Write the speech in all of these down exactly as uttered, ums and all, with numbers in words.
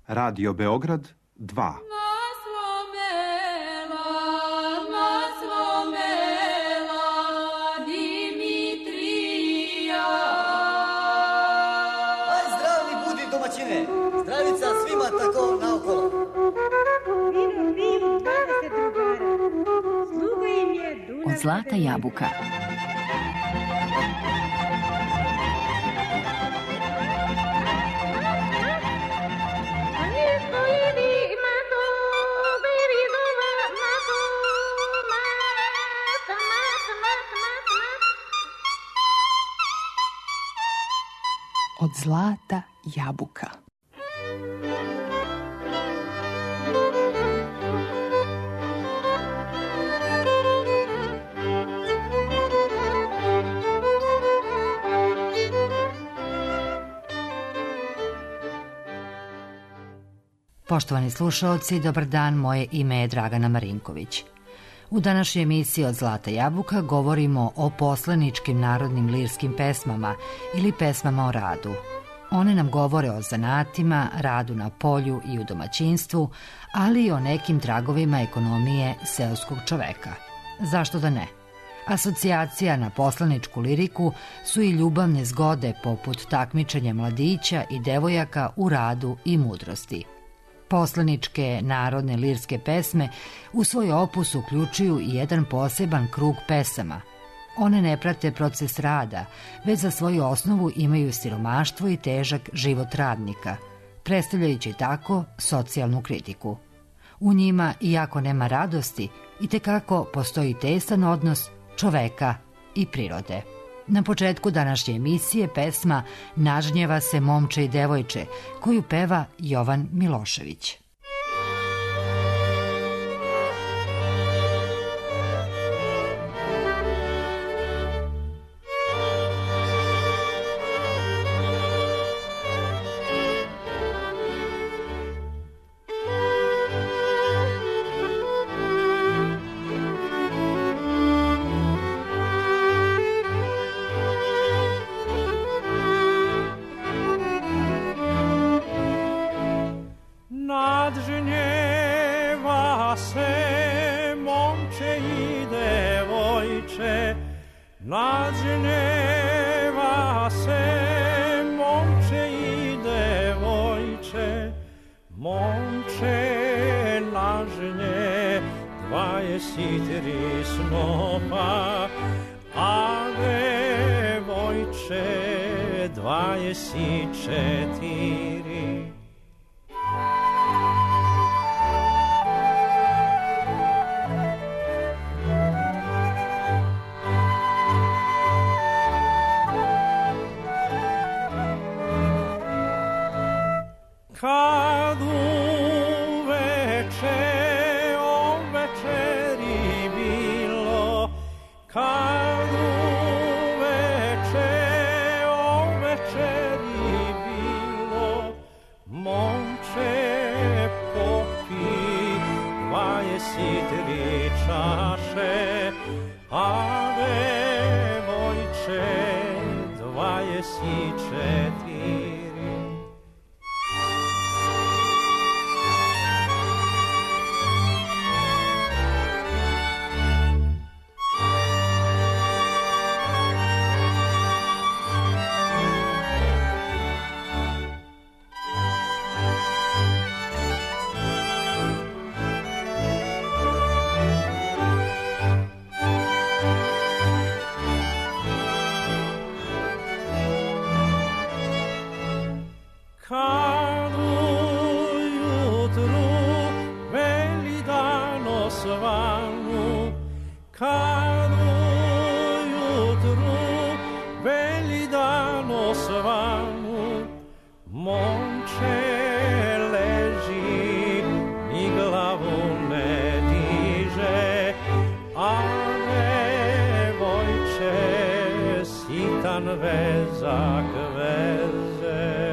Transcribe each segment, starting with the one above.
Radio Beograd dva. Zdravica svima tako naokolo. Vidim, vidim, dvadeset drugara. Sluga im je Dunav. Od Zlata jabuka. Od Zlata jabuka. Poštovani slušaoci, dobar dan, moje ime je Dragana Marinković. U današnjoj emisiji Od Zlata jabuka govorimo o poslaničkim narodnim lirskim pesmama ili pesmama o radu. One nam govore o zanatima, radu na polju i u domaćinstvu, ali i o nekim tragovima ekonomije seoskog čoveka. Zašto da ne? Asocijacija na poslaničku liriku su i ljubavne zgode poput takmičenja mladića i devojaka u radu i mudrosti. Poslaničke narodne lirske pesme u svoj opus uključuju i jedan poseban krug pesama. One ne prate proces rada, već za svoju osnovu imaju siromaštvo i težak život radnika, predstavljajući tako socijalnu kritiku. U njima, iako nema radosti, itekako postoji tesan odnos čoveka i prirode. Na početku današnje emisije pesma Nažnjeva se momče i devojče, koju peva Jovan Milošević. Nažnjeva se momče i devojče, momče nažnje, dvadeset snopa, a devojče dvadeset četiri. Kad uveče o večeri bilo, kad uveče o večeri bilo, momče popi dvadeset tri čaše, a devojče dvadeset četiri. Kad ujutru veli dan osvanu, kad ujutru veli dan osvanu, momče leži, ni glavu ne diže, a devojče sitan vezak veze.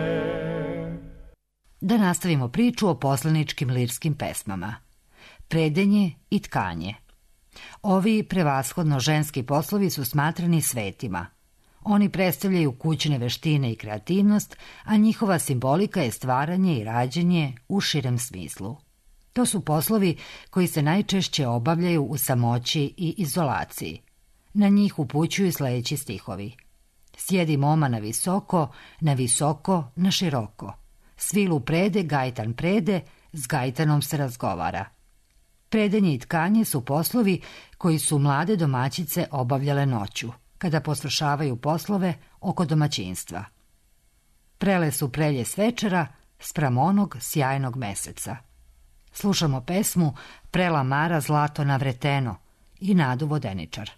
Da nastavimo priču o poslaničkim lirskim pesmama. Predenje i tkanje. Ovi prevashodno ženski poslovi su smatrani svetima. Oni predstavljaju kućne veštine i kreativnost, a njihova simbolika je stvaranje i rađenje u širem smislu. To su poslovi koji se najčešće obavljaju u samoći i izolaciji. Na njih upućuju sledeći stihovi. Sjedi moma na visoko, na visoko, na široko. Svilu prede, gajtan prede, s gajtanom se razgovara. Predenje i tkanje su poslovi koji su mlade domaćice obavljale noću, kada posvršavaju poslove oko domaćinstva. Prele su prelje s večera spram onog sjajnog meseca. Slušamo pesmu Prela Mara zlato navreteno i Nadu Vodeničar.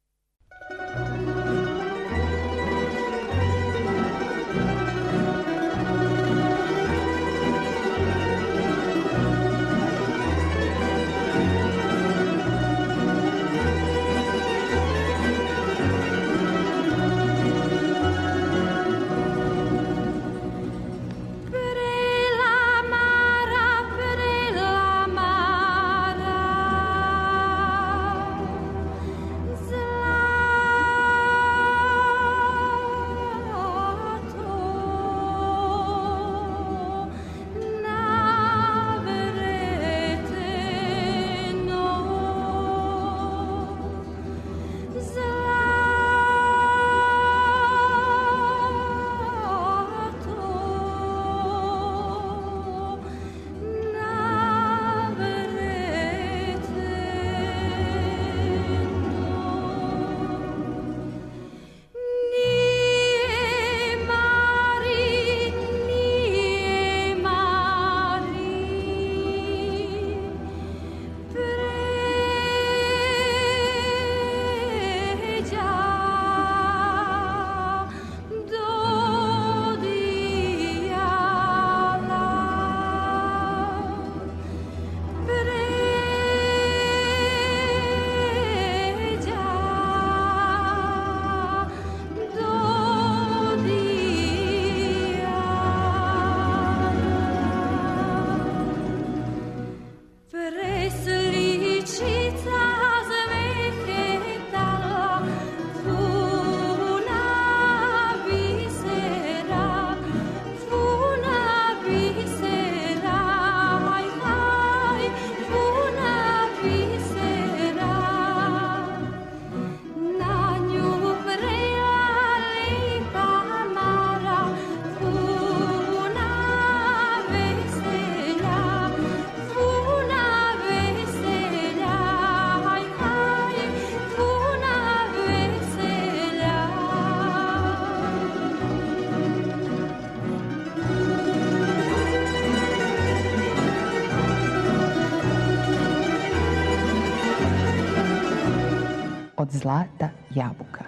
Od zlata jabuka.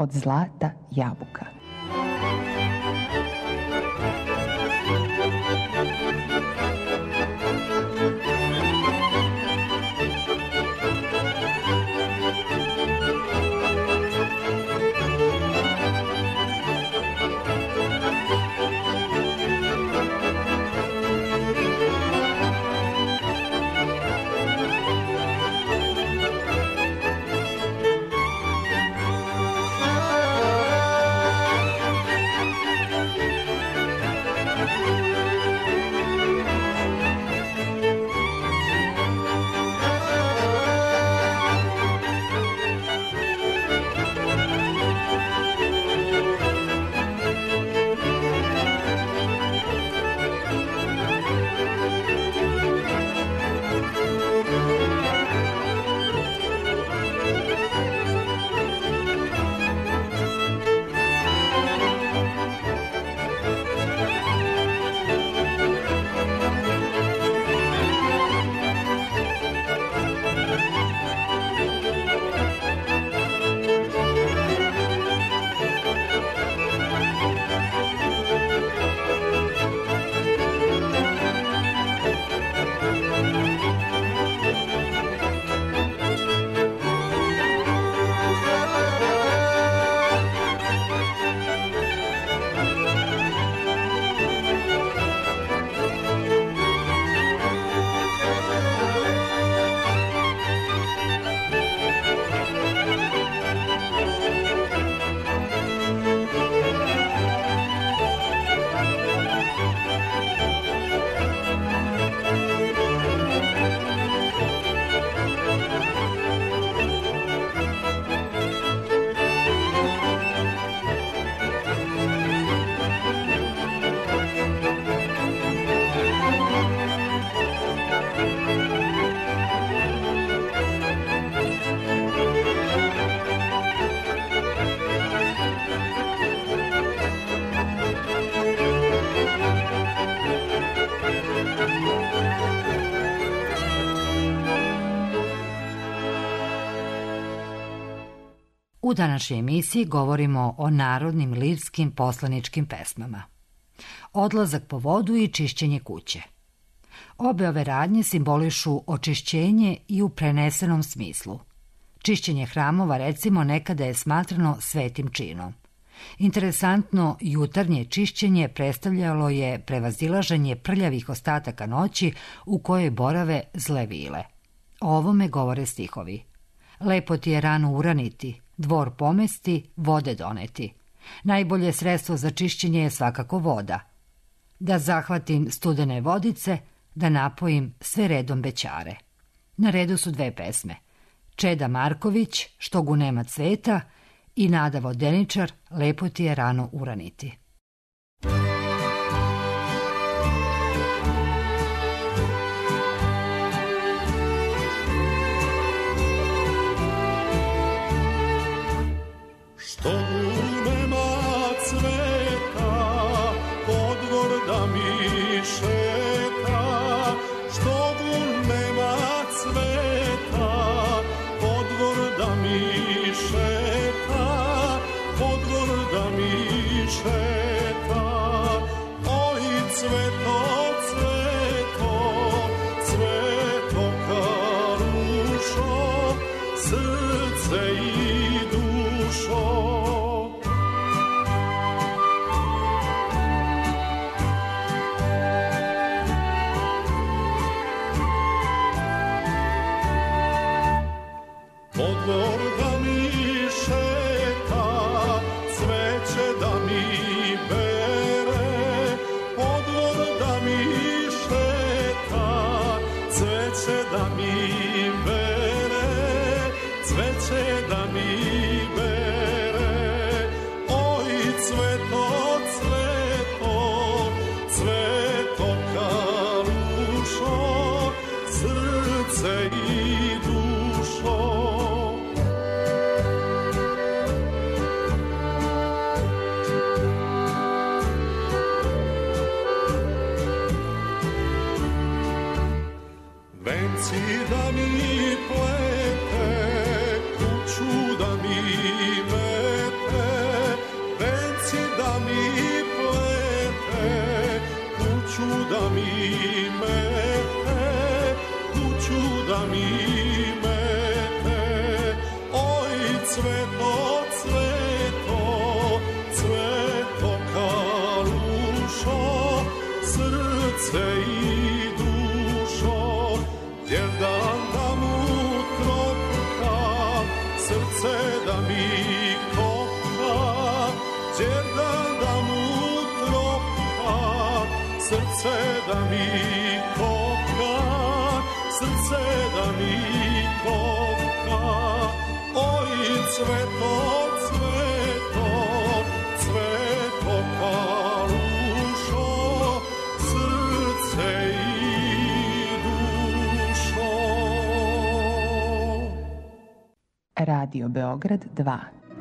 od zlata jabuka. U današnjoj emisiji govorimo o narodnim lirskim poslaničkim pesmama. Odlazak po vodu i čišćenje kuće. Obe ove radnje simbolišu očišćenje i u prenesenom smislu. Čišćenje hramova, recimo, nekada je smatrano svetim činom. Interesantno, jutarnje čišćenje predstavljalo je prevazilaženje prljavih ostataka noći u kojoj borave zle vile. O ovome govore stihovi. Lepo ti je rano uraniti, dvor pomesti, vode doneti. Najbolje sredstvo za čišćenje je svakako voda. Da zahvatim studene vodice, da napojim sve redom bećare. Na redu su dve pesme. Čeda Marković, Što gu nema cveta, i Nada Vodeničar, Lepo ti je rano uraniti. Što gu nema cveta, podvor da mi šeta. Što gu nema cveta, podvor da mi šeta. Podvor da mi šeta. Oj cveto, cveto, cveto karušo, srce i dušo. Podvor da mi šeta, cveće da mi bere. Podvor da mi šeta, cveće da mi bere. Cveće da mi bere. Oj cveto, cveto, cveto karušo, srce i dušo. Venci da mi plete, kuću da mi mete. da mi plete, kuću da mi mete, kuću da mi mete. Oj, cveto, cveto, cveto kalušo, srce i dušo, jedan da mu kroka, srce da mi koka, jedan da mu kroka, srce da mi koka, srce da mi koka. Oj, cveto, cveto, cveto kalušo, srce i dušo. Radio Beograd dva.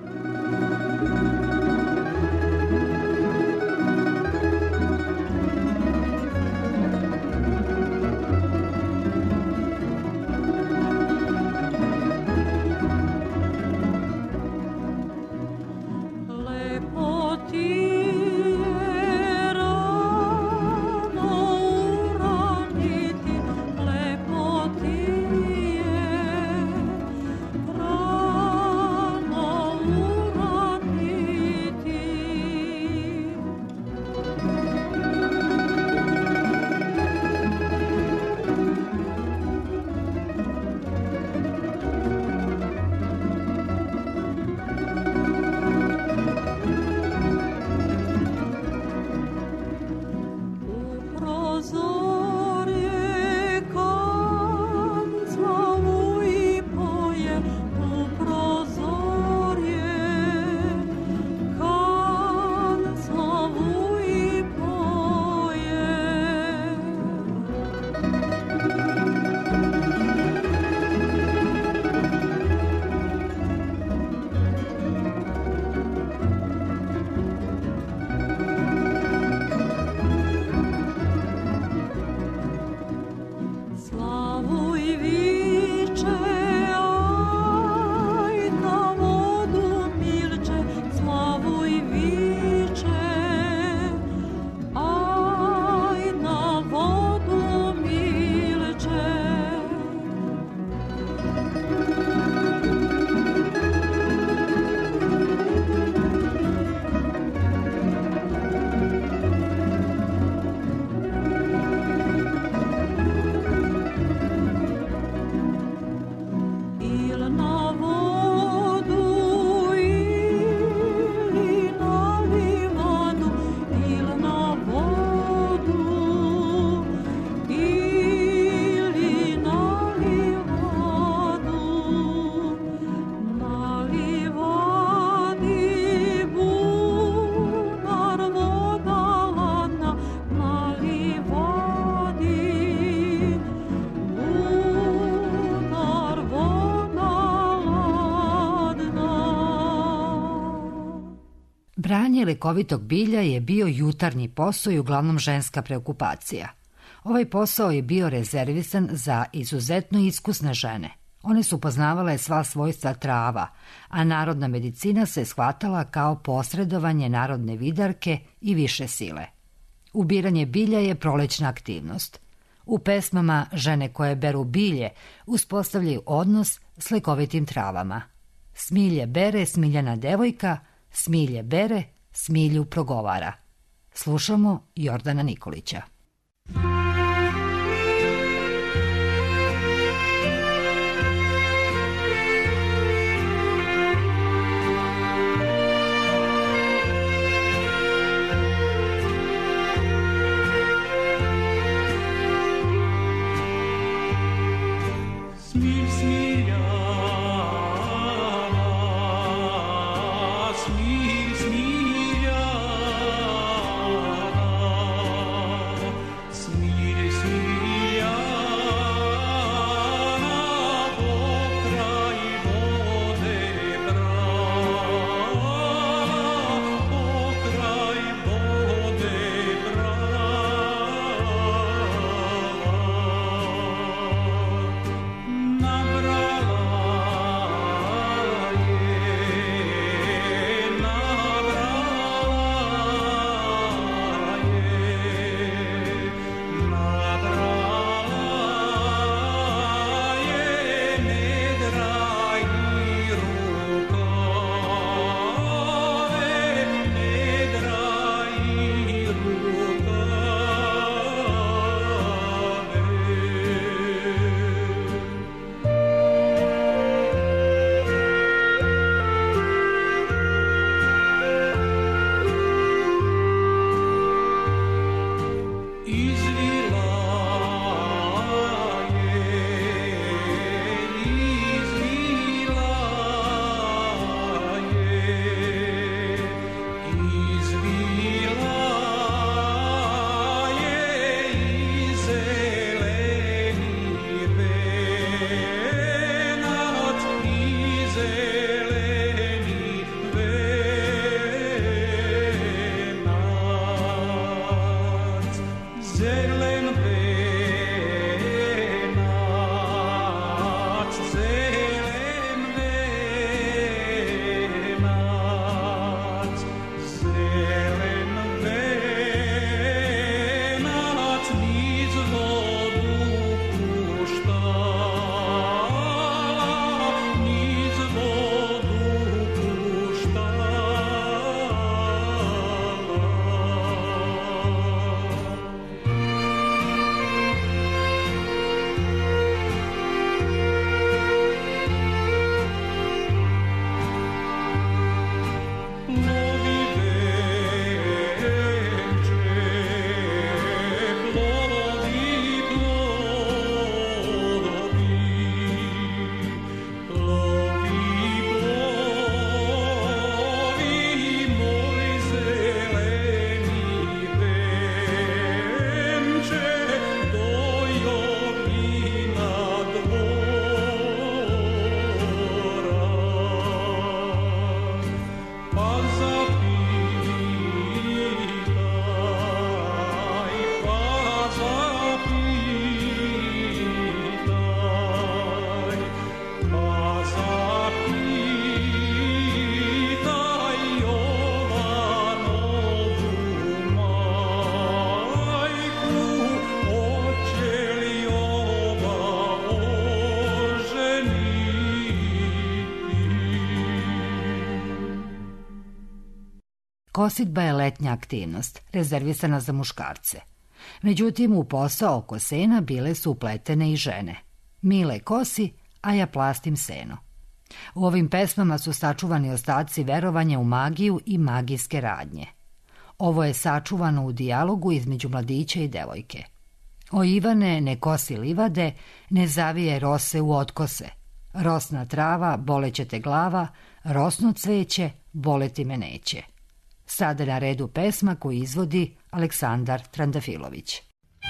Branje lekovitog bilja je bio jutarnji posao i uglavnom ženska preokupacija. Ovaj posao je bio rezervisan za izuzetno iskusne žene. One su poznavale sva svojstva trava, a narodna medicina se shvatala kao posredovanje narodne vidarke i više sile. Ubiranje bilja je prolećna aktivnost. U pesmama žene koje beru bilje uspostavljaju odnos s lekovitim travama. Smilje bere, smiljana devojka, smilje bere, smilju progovara. Slušamo Jordana Nikolića. Nabra Kositba je letnja aktivnost, rezervisana za muškarce. Međutim, u posao oko sena bile su upletene i žene. Mile kosi, a ja plastim seno. U ovim pesmama su sačuvani ostaci verovanja u magiju i magijske radnje. Ovo je sačuvano u dijalogu između mladića i devojke. O Ivane, ne kosi livade, ne zavije rose u otkose. Rosna trava, boleće te glava, rosno cveće, boleti me neće. Sada na redu pesma koju izvodi Aleksandar Trandafilović.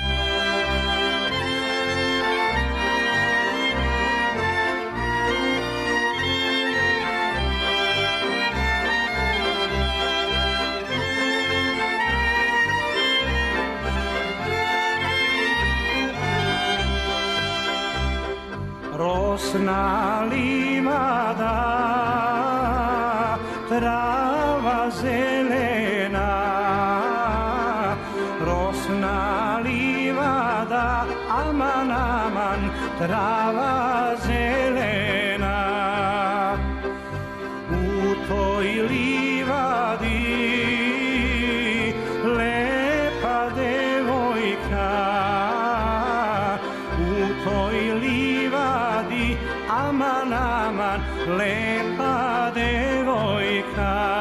Rosna livada, trava zelena, rosna livada, aman, aman, trava zelena. U toj livadi lepa devojka, u toj livadi aman, aman, lepa devojka.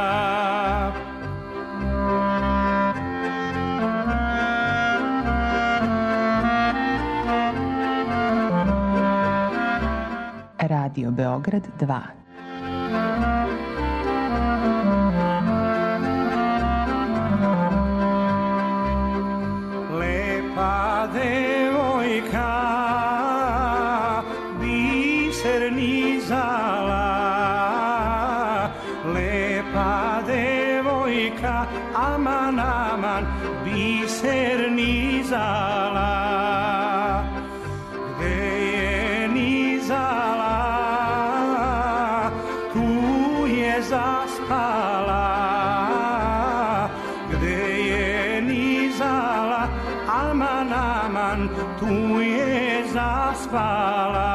Radio Beograd dva. Lepa devojka biser nizala, lepa devojka aman, aman, biser nizala. Gde je nizala, tu je zaspala. Gde je nizala, aman, aman, tu je zaspala.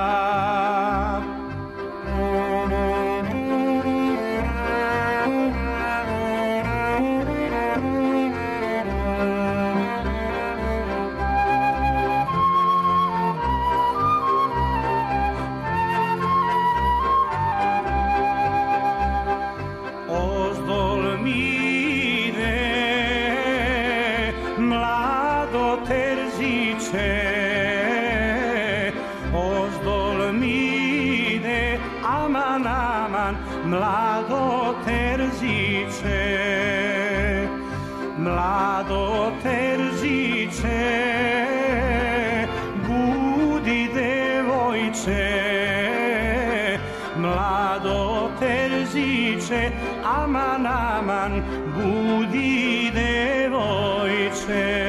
Ozdol mi ide mlado terziće, ozdol mi ide aman, aman, mlado terziće. Mlado terziće, budi devojče, mlado terziće, aman, aman, budi devojče.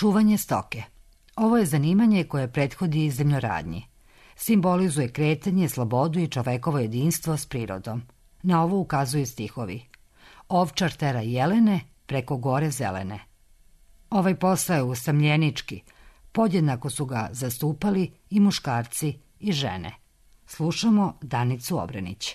Čuvanje stoke. Ovo je zanimanje koje prethodi zemljoradnji. Simbolizuje kretanje, slobodu i čovekovo jedinstvo s prirodom. Na ovo ukazuju stihovi. Ovčar tera jelene preko gore zelene. Ovaj posao je usamljenički. Podjednako su ga zastupali i muškarci i žene. Slušamo Danicu Obrenić.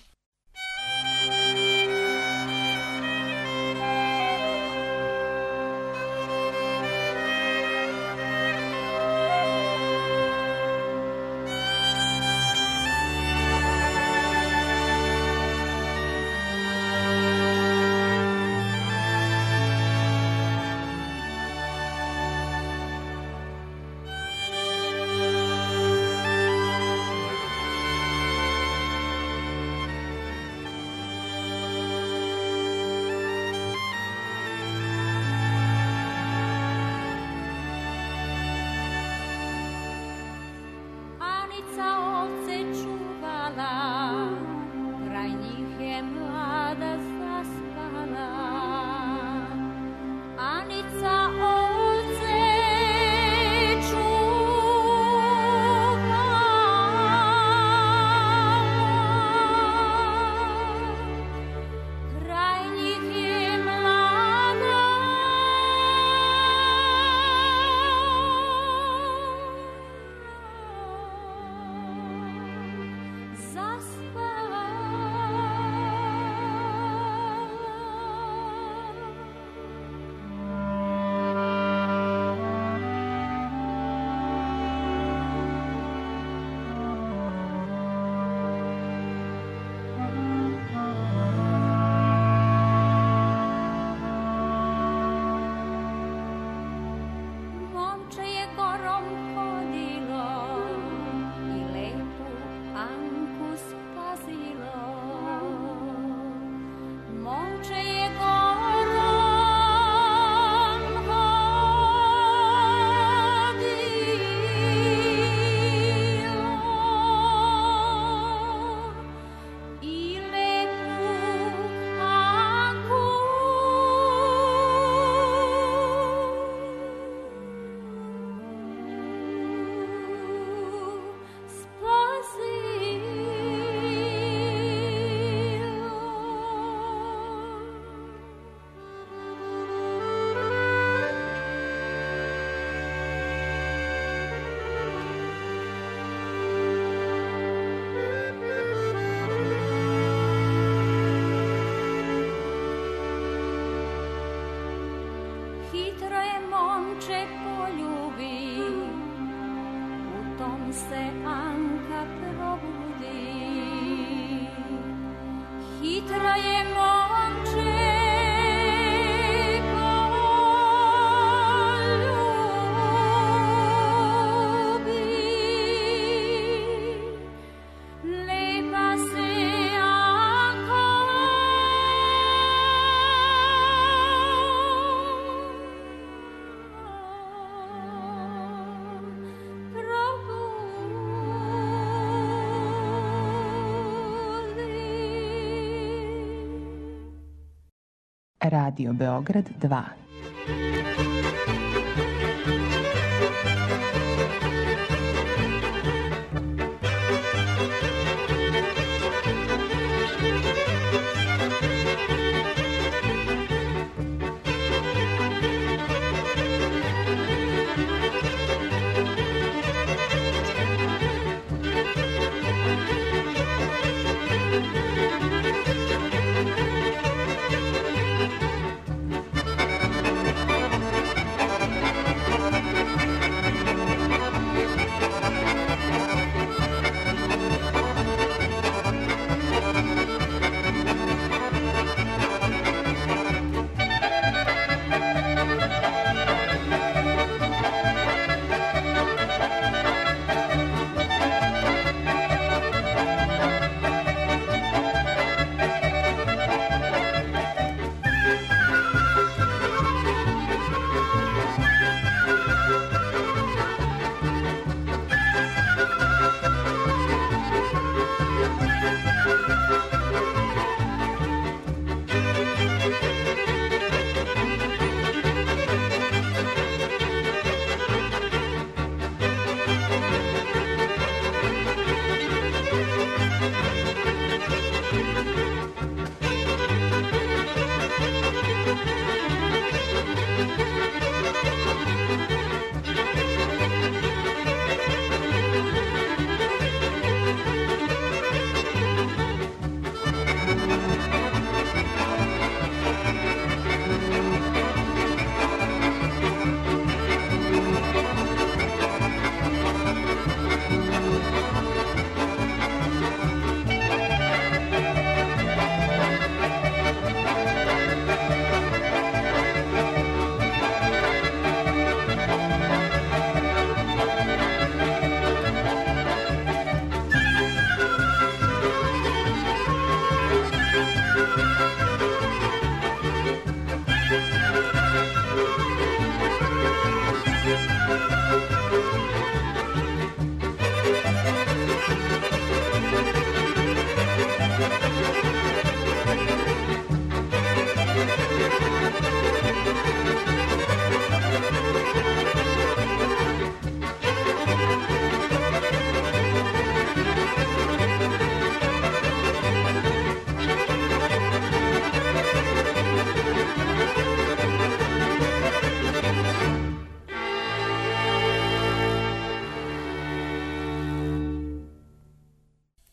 Radio Beograd dva.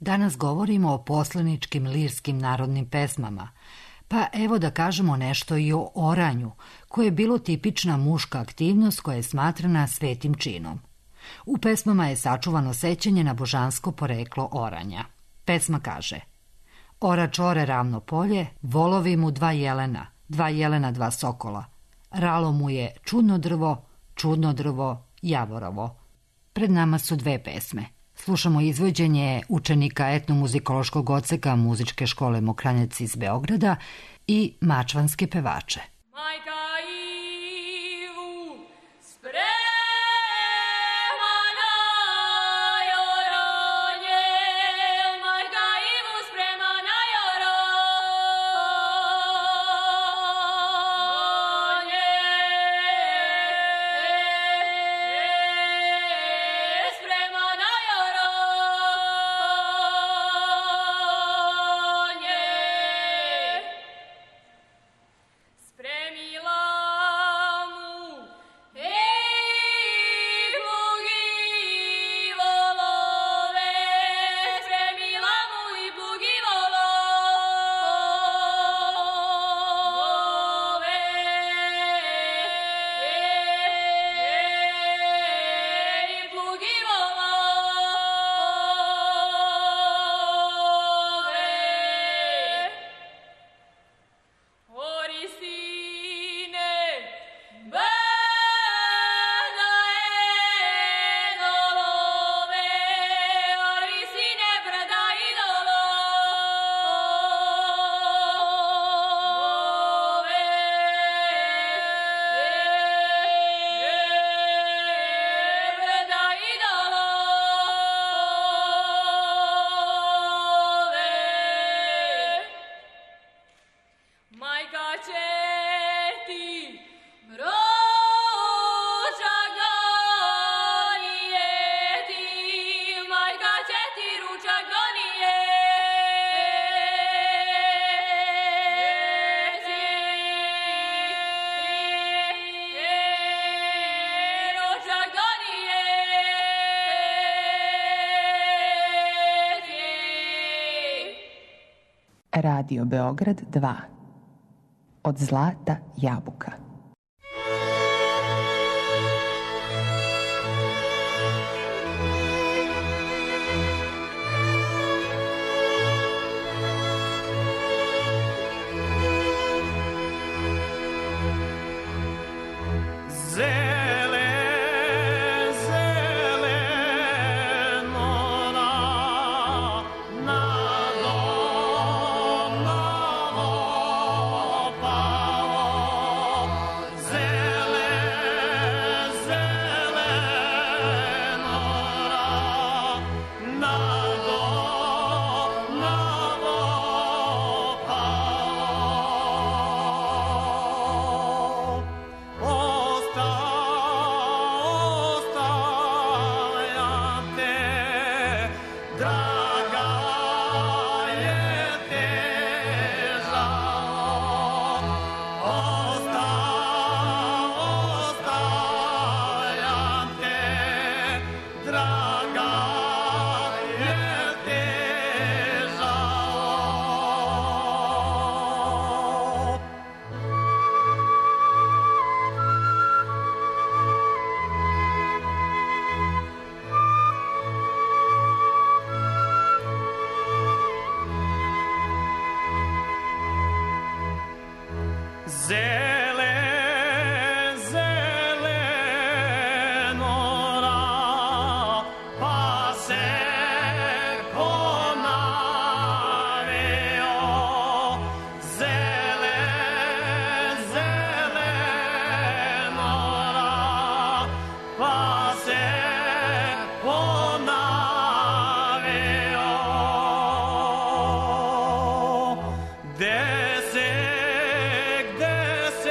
Danas govorimo o poslaničkim lirskim narodnim pesmama, pa evo da kažemo nešto i o oranju, koje je bilo tipična muška aktivnost koja je smatrana svetim činom. U pesmama je sačuvano sećanje na božansko poreklo oranja. Pesma kaže: Orač ore ravno polje, volovi mu dva jelena, dva jelena dva sokola. Ralo mu je čudno drvo, čudno drvo, javorovo. Pred nama su dve pesme. Slušamo izvođenje učenika etnomuzikološkog odseka Muzičke škole Mokranjac iz Beograda i mačvanske pevače. Majka Ivu sprema na joranje, Majka Ivu sprema na joranje, sprema na joranje. Spremila mu ej plugi volove, spremila mu i plugi volove, ej plugi volove. Oristine, bada idolove, Oristine, brada idolove, brada idolove. Majka će ti ručak donijeti, Majka će ti ručak donijeti, ručak donijeti. Radio Beograd dva. Od zlata jabuka. Zele, zelenora, nado, nado palo. Zele, zelenora, nado, nado palo. Osta, ostavljam te, draga je te žao. Osta, ostavljam te, draga je te žao. Zele, zelenora, pa se ponaveo. Zele, zelenora, pa se ponaveo. Gde se, gde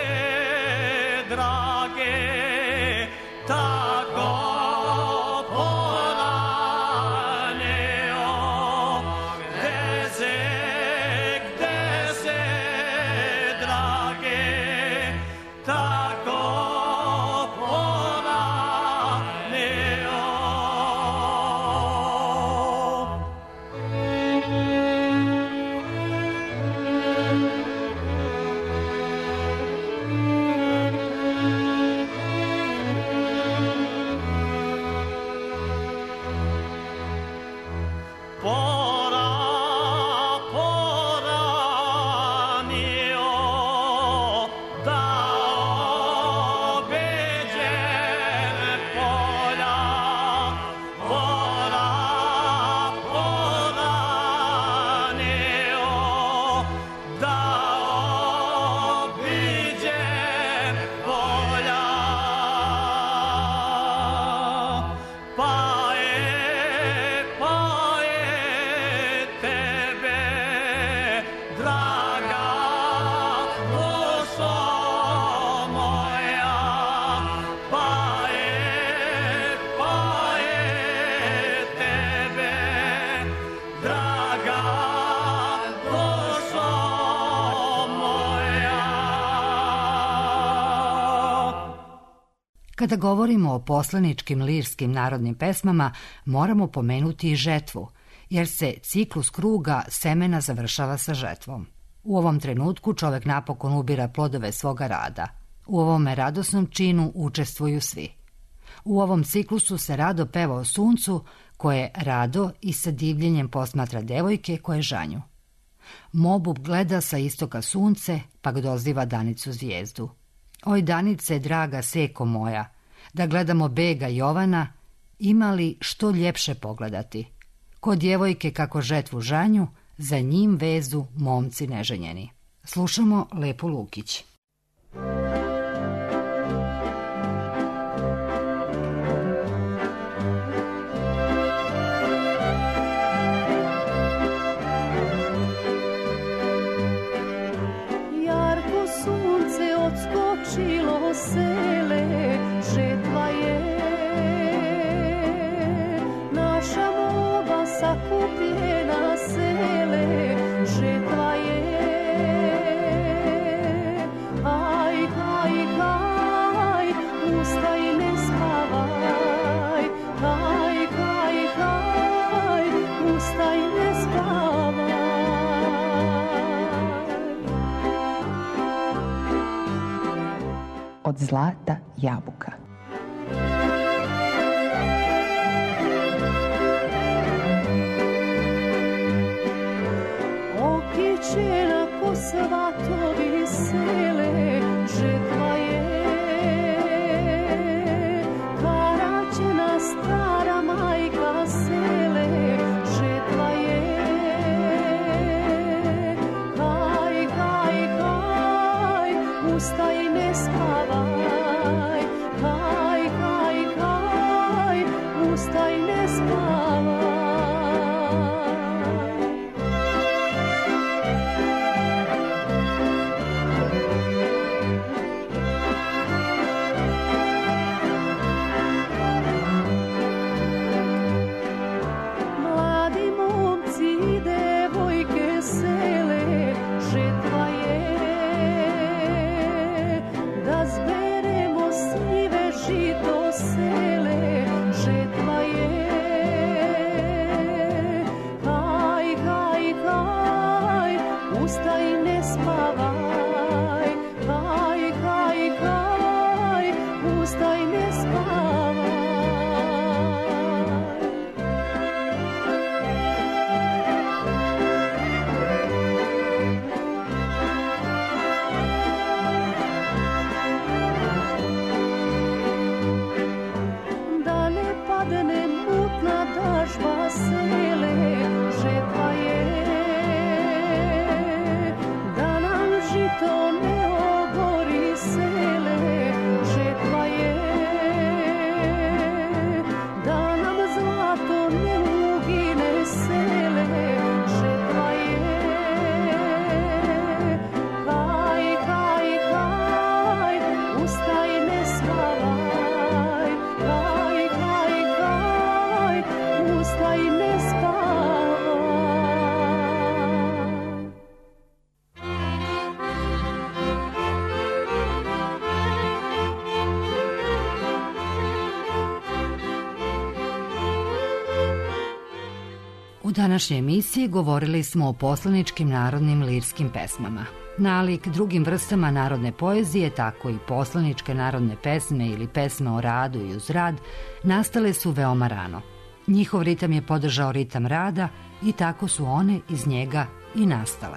Kada govorimo o poslaničkim lirskim narodnim pesmama, moramo pomenuti i žetvu, jer se ciklus kruga semena završava sa žetvom. U ovom trenutku čovek napokon ubira plodove svoga rada. U ovome radosnom činu učestvuju svi. U ovom ciklusu se rado peva o suncu, koje rado i sa divljenjem posmatra devojke koje žanju. Mobub gleda sa istoka sunce, pa ga doziva Danicu zvijezdu. Oj Danice, draga seko moja, da gledamo bega Jovana, ima li što ljepše pogledati? Kod djevojke kako žetvu žanju, za njim vezu momci neženjeni. Slušamo Lepu Lukić. Jarko sunce odskočilo sele, žetva je naša moba sakupljena sele, žetva je. Aj, aj, aj, ustaj ne spavaj, aj, aj, aj, ustaj ne spavaj. Od zlata jabuka. Okićena ko svatovi sele, žetva je. Karaćena stara majka sele, žetva je. Kaj, kaj, kaj, ustaj ne spavaj, kaj, kaj, kaj, ustaj ne spavaj. Mladi momci i devojke sele, žetva je. Da zberemo sive žito sele, žetva je. Kaj, kaj, kaj, ustaj ne spavaj, kaj, kaj, kaj, ustaj ne spavaj. Da ne padne mutna dažba sele, žetva je. Da nam žito ne obori sele, žetva je. Da nam zlato ne ugine sele, žetva je. Kaj, kaj, kaj, ustaj ne spavaj, kaj, kaj, kaj, ustaj ne spavaj. U današnjoj emisiji govorili smo o poslaničkim narodnim lirskim pesmama. Nalik drugim vrstama narodne poezije, tako i poslaničke narodne pesme ili pesme o radu i uz rad, nastale su veoma rano. Njihov ritam je podržao ritam rada i tako su one iz njega i nastale.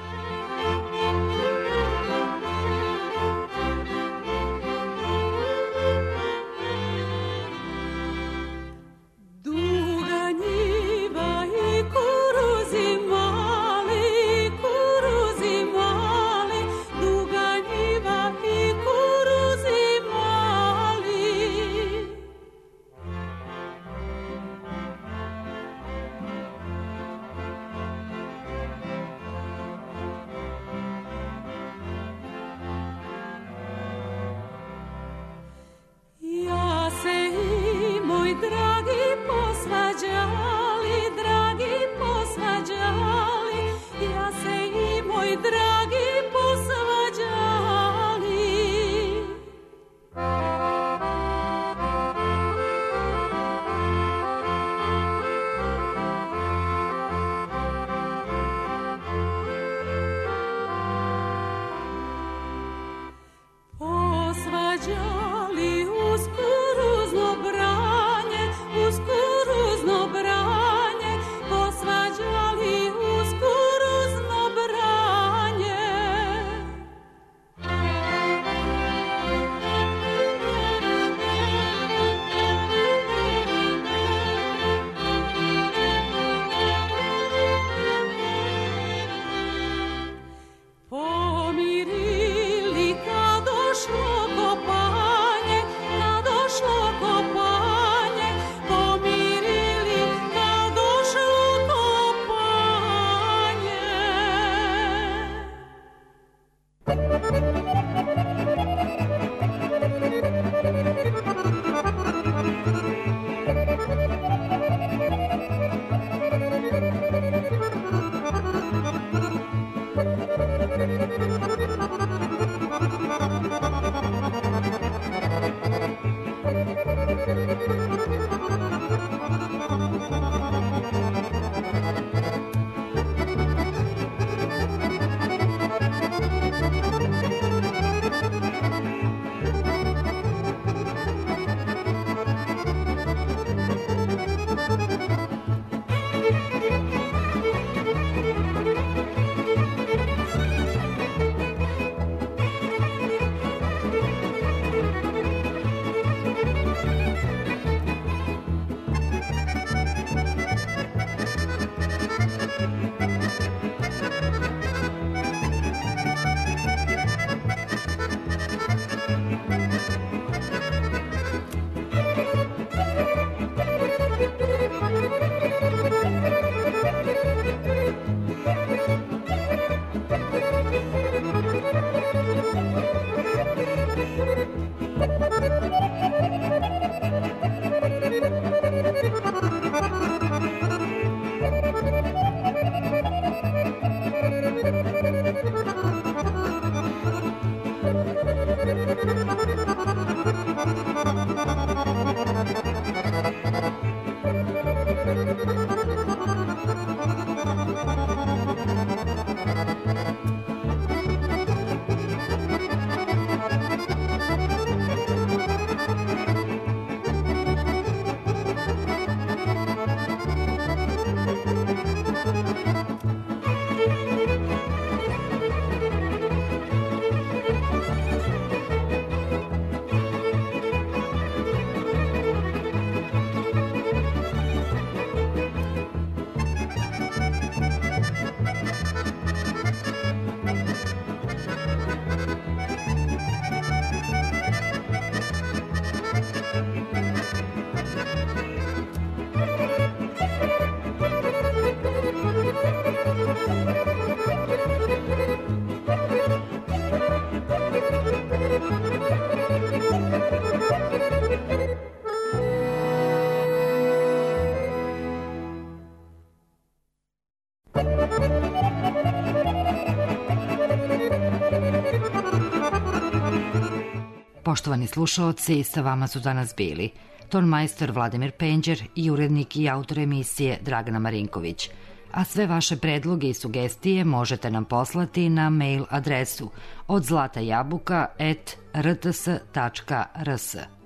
Poštovani slušaoci, sa vama su danas bili tonmajstor Vladimir Penđer i urednik i autor emisije Dragana Marinković. A sve vaše predloge i sugestije možete nam poslati na mail adresu od zlata jabuka at r t s tačka r s.